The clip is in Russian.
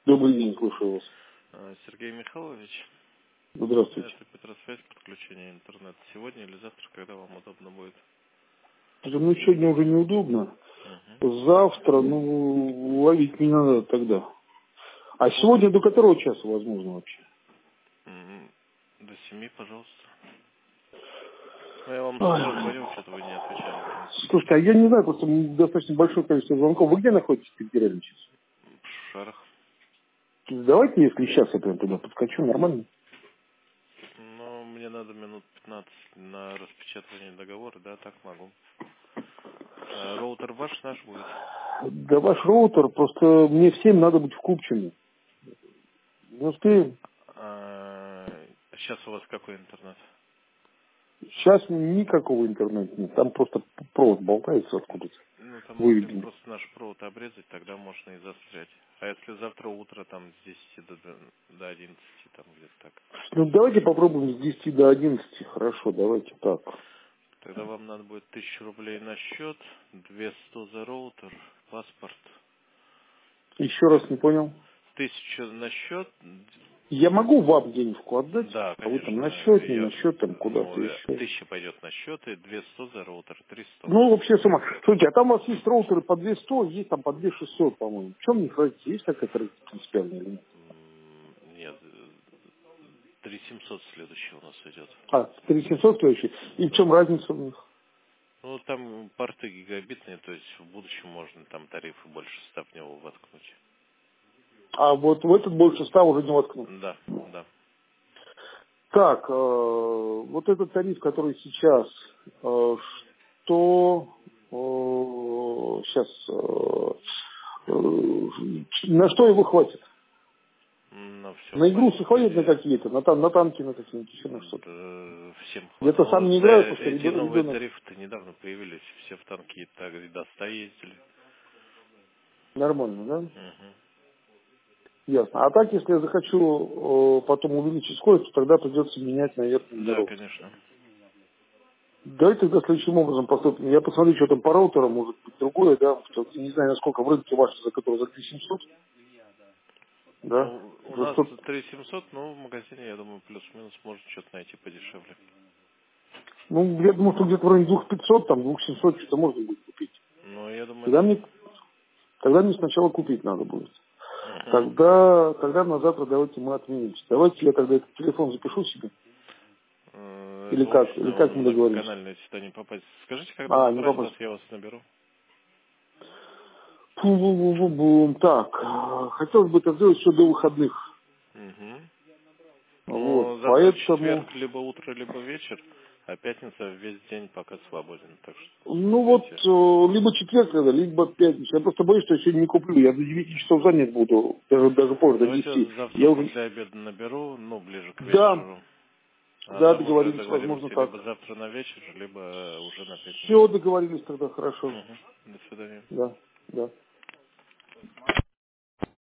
Добрый день, слушаю вас. Сергей Михайлович, Здравствуйте. это Петросвязь, подключение интернета. Сегодня или завтра, когда вам удобно будет? Ну, сегодня уже неудобно. Угу. Завтра, ловить не надо тогда. А сегодня до которого часа возможно вообще? До 7, пожалуйста. Ну, я вам с Ой. утра звонил, что-то вы не отвечали, в принципе. Слушайте, а я не знаю, просто достаточно большое количество звонков. Вы где находитесь федерально сейчас? В шарах. Давайте, если сейчас я прям туда подскочу, нормально? Но мне надо минут 15 на распечатывание договора, да, так могу. Роутер ваш, наш будет? Да ваш роутер, просто мне всем надо быть в Купчино. Не успеем. Сейчас у вас какой интернет? Сейчас никакого интернета нет. Там просто провод болтается откуда-то. Ну, там могли Выведен. просто наш провод обрезать, тогда можно и застрять. А если завтра утро, там, с 10 до 11, там, где-то так. Ну, давайте попробуем с 10 до 11. Хорошо, давайте так. Тогда вам надо будет 1000 рублей на счет, 200 за роутер, паспорт. Еще раз не понял. 1000 на счет, Я могу вам денежку отдать, да, а вы там конечно, на счет, не на я, счет, там куда-то ну, еще. 1000 пойдет на счет и 200 за роутер, 300. Ну, вообще сумма. Слушайте, а там у вас есть роутеры по 200, есть там по 2600, по-моему. В чем у них разница? Есть какая-то разница принципиальная или нет? Нет, 3700 следующий у нас идет. А, 3700 следующий. И в чем разница у них? Ну, там порты гигабитные, то есть в будущем можно там тарифы больше 100 в него воткнуть. А вот в этот больше 100 уже не воткнут. Да, да. Так, вот этот тариф, который сейчас, что сейчас, на что его хватит? На все На игрушки хватит, хватит на какие-то, на танки на какие-нибудь, еще на что-то. всем хватит. Я-то Ну, сам не да, играю, потому что эти новые ребенок тарифы-то недавно появились, все в танки так и до 100 ездили. нормально, да? Мгм. Ясно. А так, если я захочу потом увеличить скорость, то тогда придется менять, наверное, Да, дорогу. конечно. Давайте тогда следующим образом поступим. Я посмотрю, что там по роутерам, может быть, другое, да, что, не знаю, насколько в рынке ваш, за который за 3700, да. Ну, у За нас 100. 3700, но в магазине, я думаю, плюс-минус можно что-то найти подешевле. Ну, я думаю, что где-то в районе 2500, там, 2700 что-то можно будет купить. Но я думаю, Тогда да. мне, тогда мне сначала купить надо будет. Мгм. Тогда на завтра давайте мы отменимся. Давайте я тогда этот телефон запишу себе. Или Это как? Или офисный, как он мы договоримся? многоканальный, сюда не попасть. Скажите, когда А, не набрать вас, попасть. я вас наберу. Бум-бум-бум-бум. Так, хотелось бы это сделать еще до выходных. Угу. Вот, Ну, завтра поэтому, четверг, либо утро, либо вечер, а пятница весь день пока свободен, так что ну вот, смотрите. либо четверг надо, либо пятница. Я просто боюсь, что я сегодня не куплю. Я до 9 часов занят буду, даже позже, до Давайте 10. завтра Я уже, после обеда наберу, ну, ближе к да, вечеру. А да, там уже договорились, возможно, договоримся так. либо завтра на вечер, либо уже на пятницу. Все, договорились тогда, хорошо. Угу. До свидания. Да, да.